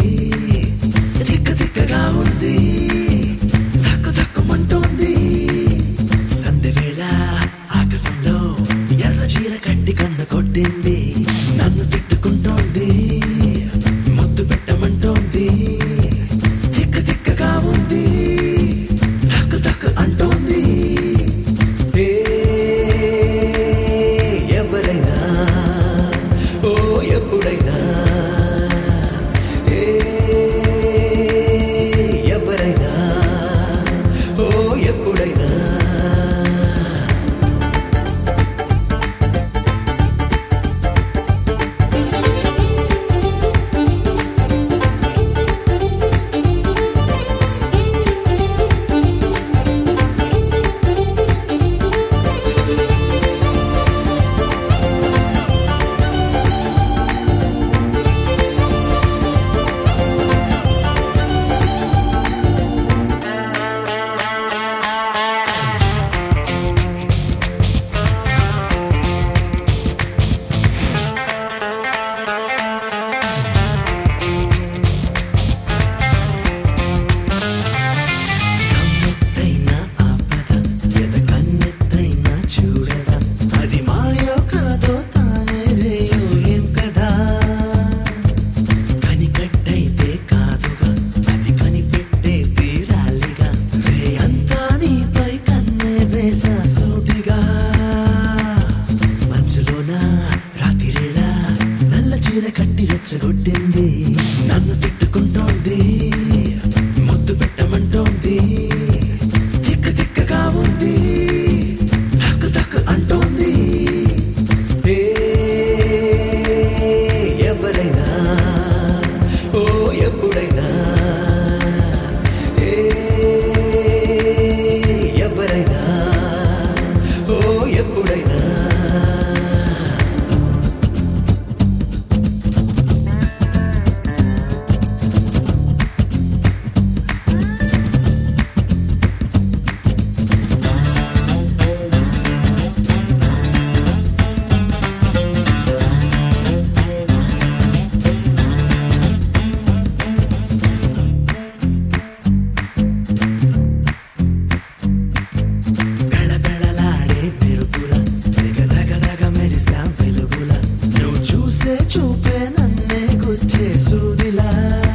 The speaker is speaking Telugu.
తిక్క తిక్కగా ఉంది, తక్కు తక్కుమంటోంది. సంధ్యవేళ ఆకాశంలో ఎర్ర చీర కట్టి కన్ను కొట్టింది. నన్ను తిట్టుకుంటోంది, ముద్దు పెట్టమంటోంది. తిక్క తిక్కగా ఉంది, తక్కు తక్కు అంటోంది. ఎవరైనా ఓ ఎప్పుడైనా ఎవరైనా ఓ ఎప్పుడైనా రాత్రిలా నల్ల చీర కట్టి రెచ్చగొట్టింది. నన్ను తిట్టుకుంటోంది, ముద్దు పెట్టమంటోంది. తిక్క తిక్కగా ఉంది, తక్కు తక్కు అంటోంది. ఎవరైనా ఓ ఎప్పుడైనా ఎవరైనా ఓ ఎప్పుడైనా చూపే నన్నే గుచ్చే సూదిలా